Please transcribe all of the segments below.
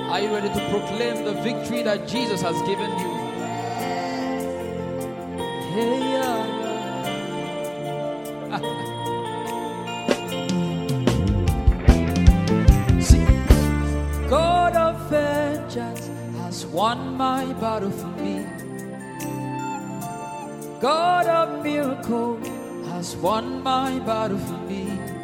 Are you ready to proclaim the victory that Jesus has given you? Hey, yeah. See, God of vengeance has won my battle for me. God of miracle has won my battle for me.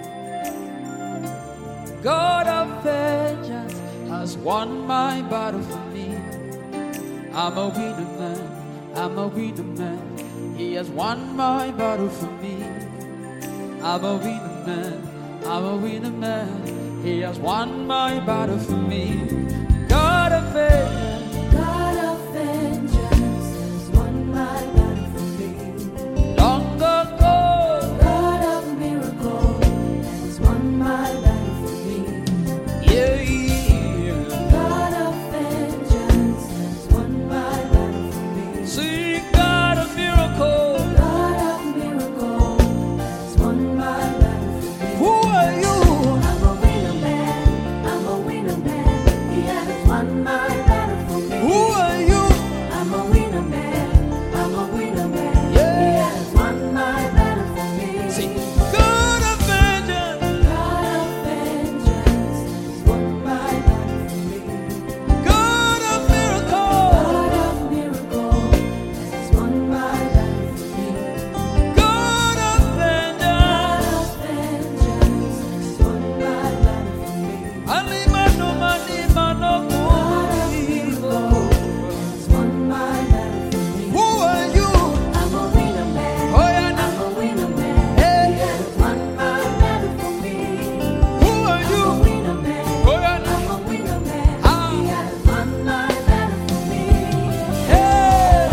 God of vengeance has won my battle for me. I'm a winner man, I'm a winner man. He has won my battle for me. I'm a winner man, I'm a winner man. He has won my battle for me. God of vengeance, God of vengeance has won my battle for me. long ago, God of miracle has won my battle for me. yeah. God of vengeance has won my battle for me. See, God of miracle, God of miracle has won my battle for me. who are you? I'm a winner man, I'm a winner man. He has won my battle for me. Who are you? I'm a winner man, I'm a winner man. Yeah. He has won my battle for me. See, God of vengeance, God of vengeance has won my battle for me. God of miracle, God of miracle has won my battle for me. God of vengeance. God of vengeance has won my battle for me. Alimano, manimano, God of miracle has won my battle for me. who are you? I'm a winner man. Oh, yeah, I'm now. a winner man. Hey. He has won my battle for me. Who are I'm a you? winner man. Oh, yeah, now. I'm a winner man. Ah. He has won my battle for me. Hey.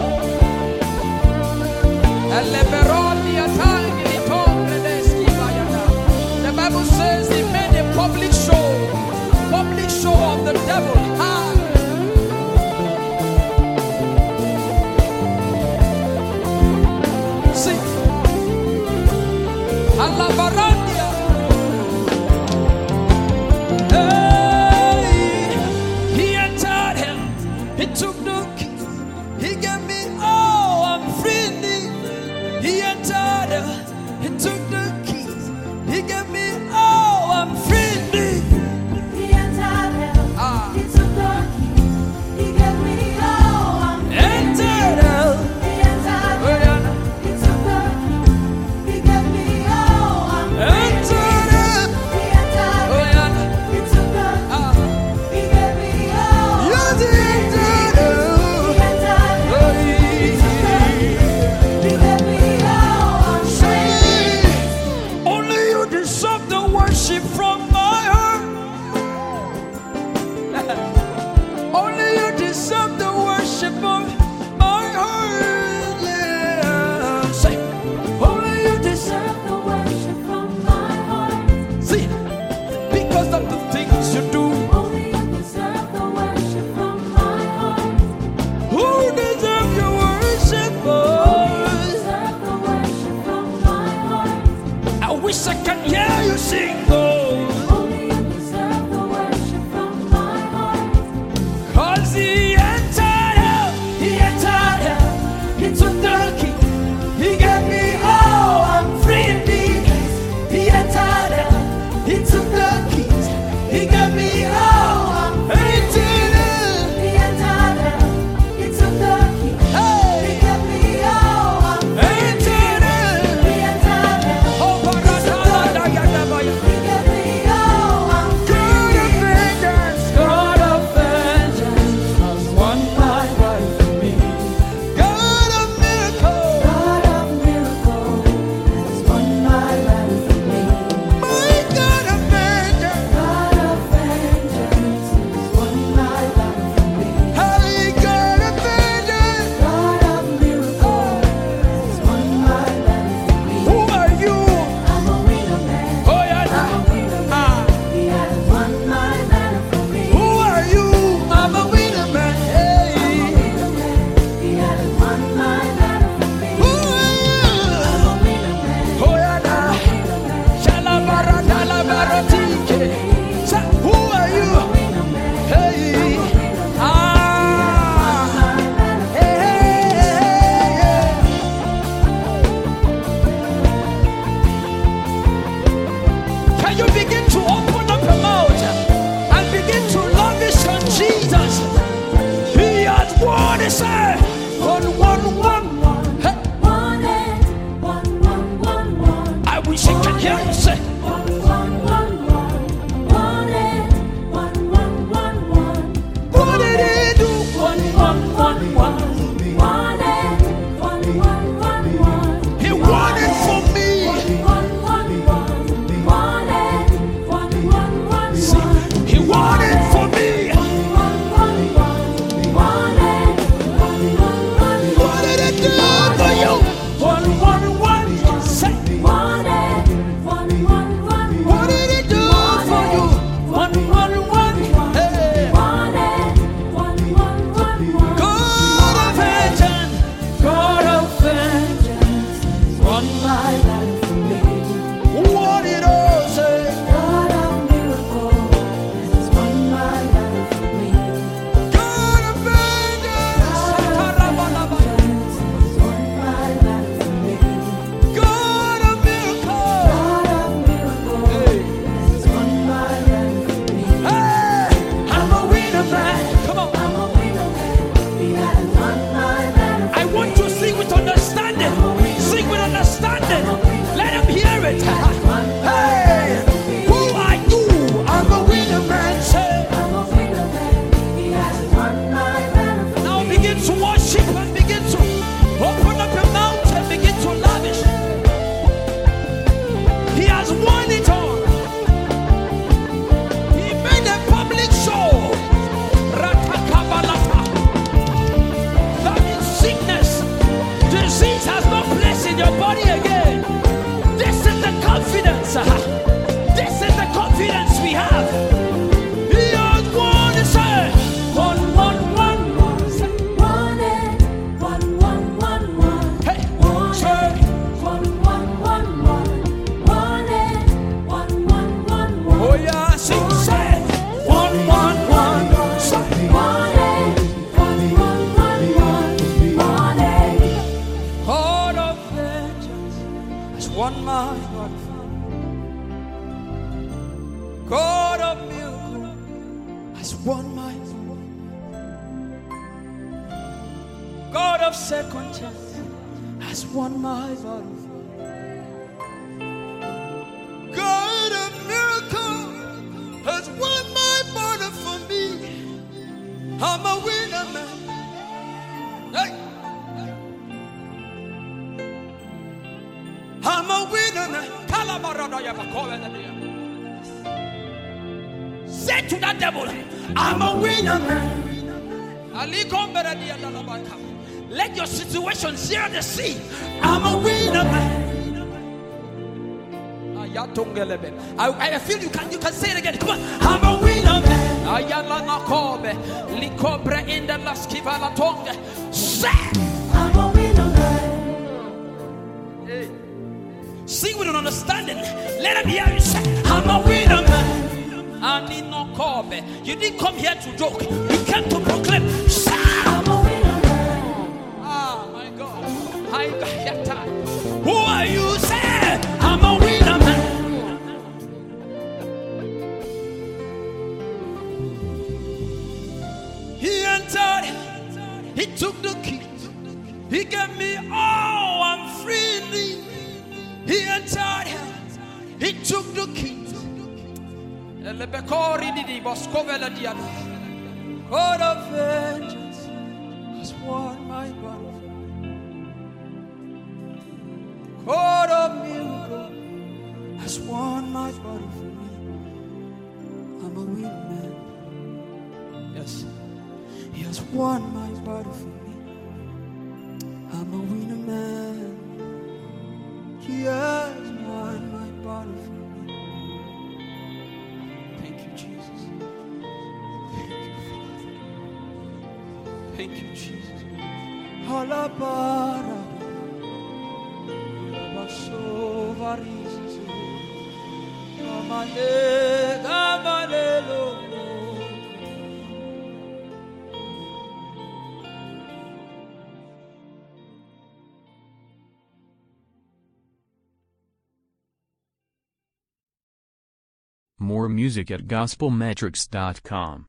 Eleberoni atangi litombe deski bayana. The Bible says he made a public show of the devil. Ah. See, Alabarandia. Hey, he entered him. He took the key. He gave me all. I'm free indeed. He entered him. He took the keys. He gave me all. I'm free indeed. He entered hell. Ah. He took the key. He gave me all. I'm free. Entered hell. He entered Oh, hell. yeah, now. He took the key. He gave me all. I'm free. Entered hell. He entered Oh, hell. yeah, now. He took the key. Ah. He gave me all. You I'm did free. entered He hell. entered hell. Oh, He took the key. He gave me all. I'm free. Only you deserve the worship from my heart. Only you deserve the worship of my heart. Yeah. Say, only you deserve. Deserve the worship from my heart. See, because of the things you do. Only you deserve the worship from my heart. Who deserve your worship, Only you boy? deserve the worship from my heart. I wish I can hear you sing, oh. Only you deserve the worship from my heart. 'Cause he entered hell. He entered hell. He took the key. He gave me all. I'm free indeed. He entered hell. He took the keys. He gave me all. I'm free indeed. He entered hell. He took the key. Hey. He gave me all. I'm free. Entered hell. He entered hell. Oh, He took the key. He gave When you begin to open up your mouth and begin to lavish on Jesus, He has won His say. Hey. I wish I could hear you say. What did He do? He won it for me. He won it for me. What did He do for you? Say. What did He do for you? Hey. God of vengeance, God of vengeance, Won my battle for me. what did I say? God of miracles has won my battle for me. God of vengeance, God of vengeance has won my battle for me. God of miracles. God of miracles has won my battle for me. Hey, I'm a winner man. Come on. I'm a winner man. He has won my battle for I me. want to sing with understanding. Sing with understanding. Let them hear it. Hey, who are you? I'm a winner man. Say. I'm a winner man. He has won my battle for Now me. begin to worship and begin to open up your mouth and begin to lavish. He has won it all. He made a public show. Ratakabalata. That means sickness, disease has no place in your body again. This is the confidence. This is the confidence we have. He has won it, say. One. Say. Hey, say. Oh yeah, sing, say. One. Say. God of vengeance has won my battle. God of miracle has won my battle. God of second chance has won my battle. God of miracle has won my battle for me. I'm a winner man. Hey. I'm a winner man. Say to that devil, I'm a winner man. Let your situation share the sea. I'm a winner man. I feel you can say it again. Come on. I'm a winner man. Ayala nakobe likobre in the laskiva la tongue. Say. I'm a winner man. Hey. Sing with an understanding. Let him hear you say, I'm a winner man. I need no call. You didn't come here to joke. You came to proclaim. Say. I'm a winner man. Ah, my God. I got that. Who are you? Say, I'm a winner man. He entered. He took the keys. He gave me all. I'm freely. He entered. He took the keys. God of vengeance has won my battle. God of miracle has won my battle for me. I'm a winner man. Yes, He has won my battle for me. I'm a winner man. He has won my battle for me. Thank you, Jesus. Thank you, Jesus. Halabara. Baso varizis. Amale, More music at gospelmetrics.com.